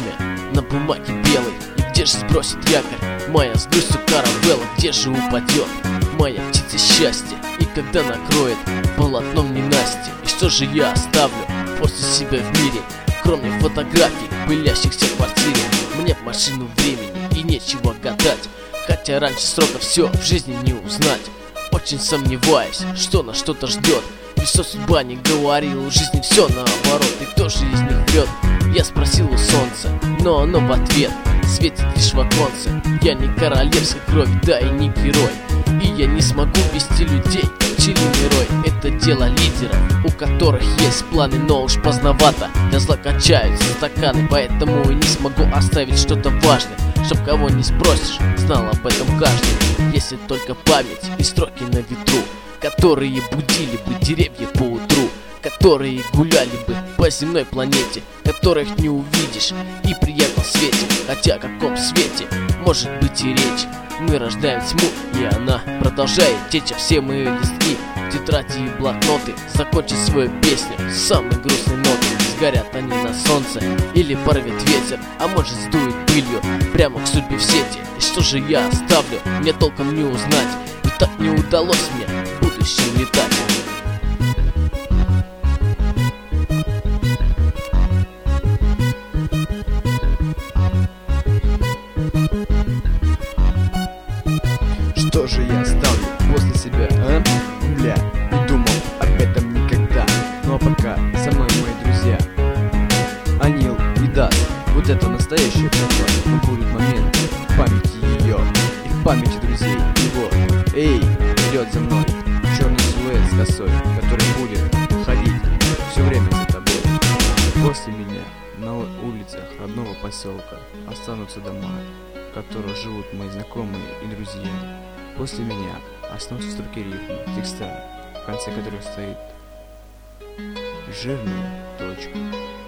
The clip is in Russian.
время на бумаге белой. И где же сбросит якорь моя с грустью каравелла? Где же упадет моя птица счастья? И когда накроет полотном ненастья? И что же я оставлю после себя в мире, кроме фотографий, пылящихся в квартире? Мне в машину времени и нечего гадать, хотя раньше срока все в жизни не узнать. Очень сомневаюсь, что нас что-то ждет, ведь что судьба не говорила, у жизни все наоборот. И кто же из них врет? Я спросил у солнца, но оно в ответ светит лишь в оконце. Я не королевской крови, да и не герой, и я не смогу вести людей, как пчелиный рой. Это дело лидеров, у которых есть планы, но уж поздновато. Для зла кончаются стаканы, поэтому и не смогу оставить что-то важное. Чтоб кого не спросишь, знал об этом каждый. Если только память и строки на ветру, которые будили бы деревья по утру, которые гуляли бы по земной планете, которых не увидишь и при ярком свете. Хотя о каком свете может быть и речь? Мы рождаем тьму, и она продолжает течь. А все мои листки, тетради и блокноты закончат свою песню с самой грустной ноты. Сгорят они на солнце или порвет ветер, а может сдует пылью прямо к судьбе в сети. И что же я оставлю, мне толком не узнать, ведь так не удалось мне в будущем летать. Что же я оставлю после себя, а? Бля, не думал об этом никогда. Ну а пока со мной мои друзья Анил и Дас. Вот это настоящее прошлое, но будет момент в памяти ее и в памяти друзей его. Эй, идет за мной черный силуэт с косой, который будет ходить все время за тобой. После меня на улицах родного поселка останутся дома, в которых живут мои знакомые и друзья. После меня останутся строки рифма, текста, в конце которых стоит жирная точка.